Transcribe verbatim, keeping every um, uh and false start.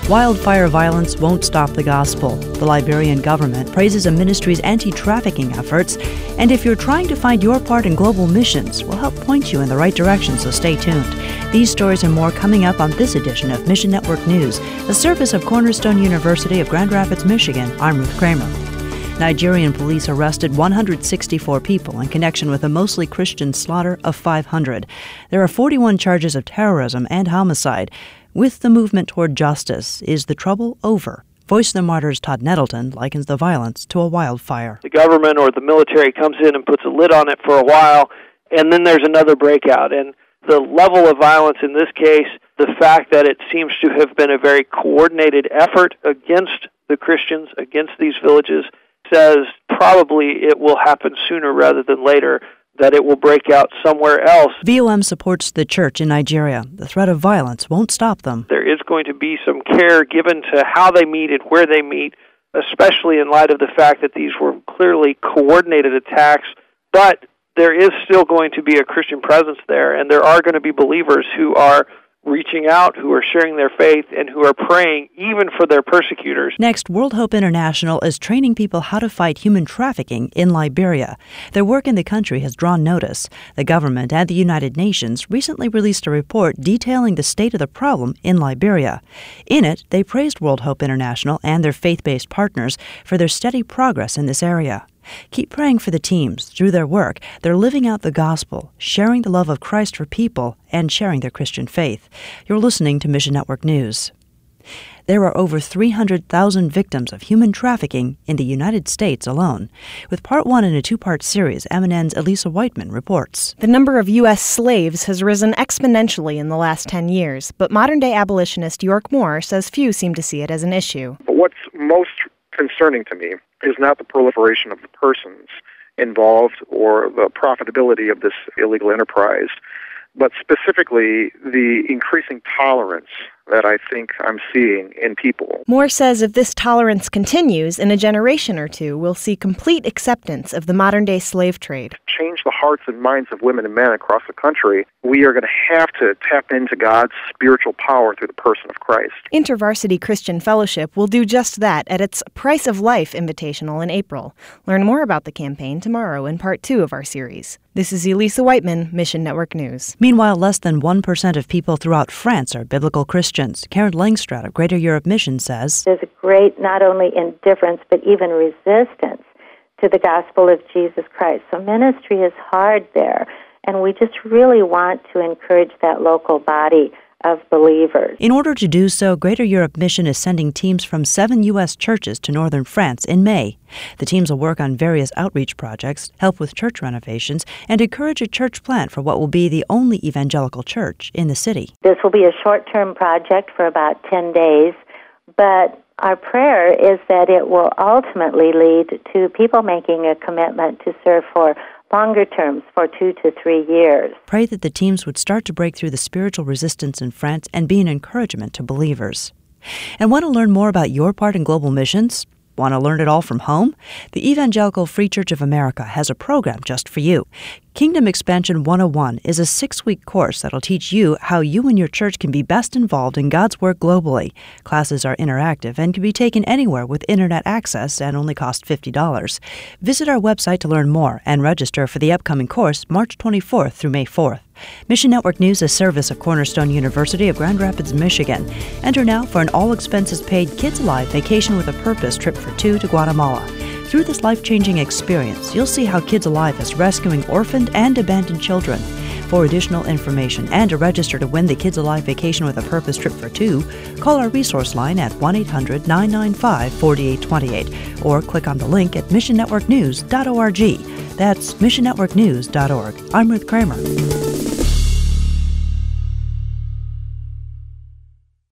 Wildfire violence won't stop the gospel. The Liberian government praises a ministry's anti-trafficking efforts, and if you're trying to find your part in global missions, we'll help point you in the right direction, so stay tuned. These stories and more coming up on this edition of Mission Network News, a service of Cornerstone University of Grand Rapids, Michigan. I'm Ruth Kramer. Nigerian police arrested one hundred sixty-four people in connection with a mostly Christian slaughter of five hundred. There are forty-one charges of terrorism and homicide. With the movement toward justice, is the trouble over? Voice of the Martyrs Todd Nettleton likens the violence to a wildfire. The government or the military comes in and puts a lid on it for a while, and then there's another breakout. And the level of violence in this case, the fact that it seems to have been a very coordinated effort against the Christians, against these villages, says probably it will happen sooner rather than later, that it will break out somewhere else. V O M supports the church in Nigeria. The threat of violence won't stop them. There is going to be some care given to how they meet and where they meet, especially in light of the fact that these were clearly coordinated attacks. But there is still going to be a Christian presence there, and there are going to be believers who are reaching out, who are sharing their faith, and who are praying even for their persecutors. Next, World Hope International is training people how to fight human trafficking in Liberia. Their work in the country has drawn notice. The government and the United Nations recently released a report detailing the state of the problem in Liberia. In it, they praised World Hope International and their faith-based partners for their steady progress in this area. Keep praying for the teams. Through their work, they're living out the gospel, sharing the love of Christ for people, and sharing their Christian faith. You're listening to Mission Network News. There are over three hundred thousand victims of human trafficking in the United States alone. With part one in a two-part series, M N N's Elisa Whiteman reports. The number of U S slaves has risen exponentially in the last ten years, but modern-day abolitionist York Moore says few seem to see it as an issue. But what's most concerning to me is not the proliferation of the persons involved or the profitability of this illegal enterprise, but specifically the increasing tolerance that I think I'm seeing in people. Moore says if this tolerance continues, in a generation or two, we'll see complete acceptance of the modern-day slave trade. Change the hearts and minds of women and men across the country, we are going to have to tap into God's spiritual power through the person of Christ. InterVarsity Christian Fellowship will do just that at its Price of Life Invitational in April. Learn more about the campaign tomorrow in part two of our series. This is Elisa Whiteman, Mission Network News. Meanwhile, less than one percent of people throughout France are biblical Christians. Karen Langstrad of Greater Europe Mission says, there's a great not only indifference but even resistance to the gospel of Jesus Christ. So ministry is hard there, and we just really want to encourage that local body of believers. In order to do so, Greater Europe Mission is sending teams from seven U S churches to northern France in May. The teams will work on various outreach projects, help with church renovations, and encourage a church plant for what will be the only evangelical church in the city. This will be a short-term project for about ten days, but our prayer is that it will ultimately lead to people making a commitment to serve for longer terms, for two to three years. Pray that the teams would start to break through the spiritual resistance in France and be an encouragement to believers. And want to learn more about your part in global missions? Want to learn it all from home? The Evangelical Free Church of America has a program just for you. Kingdom Expansion one oh one is a six-week course that'll teach you how you and your church can be best involved in God's work globally. Classes are interactive and can be taken anywhere with internet access and only cost fifty dollars. Visit our website to learn more and register for the upcoming course March twenty-fourth through May fourth. Mission Network News is a service of Cornerstone University of Grand Rapids, Michigan. Enter now for an all-expenses-paid Kids Alive Vacation with a Purpose trip for two to Guatemala. Through this life-changing experience, you'll see how Kids Alive is rescuing orphaned and abandoned children. For additional information and to register to win the Kids Alive Vacation with a Purpose trip for two, call our resource line at one eight hundred nine nine five four eight two eight or click on the link at mission network news dot org. That's mission network news dot org. I'm Ruth Kramer.